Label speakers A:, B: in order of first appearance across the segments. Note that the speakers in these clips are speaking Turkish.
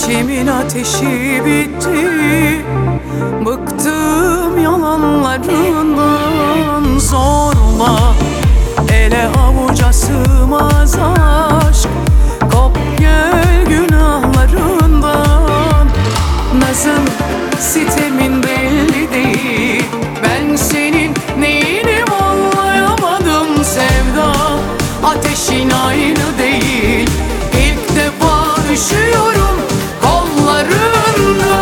A: İçimin ateşi bitti, bıktım yalanlarından. Zorla ele avuca sığmaz aşk, kop gel günahlarından. Nazın sitemin belli değil, ben senin neyini anlayamadım. Sevda ateşin aynı değil, ilk defa üşüyorum kollarında.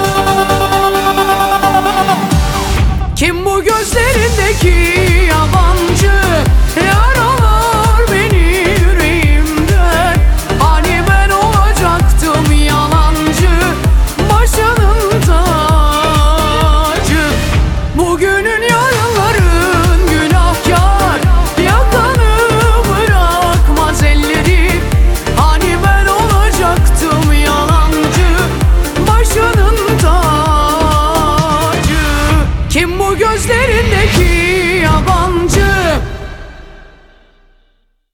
A: Kim bu gözlerindeki yabancı, yaralar beni yüreğimden. Hani ben olacaktım yalancı, başının tacı. Bugünün yarınların günahkar, yakanı bırakmaz elleri. Hani ben olacaktım yalancı, başının tacı. Kim bu gözlerindeki yabancı?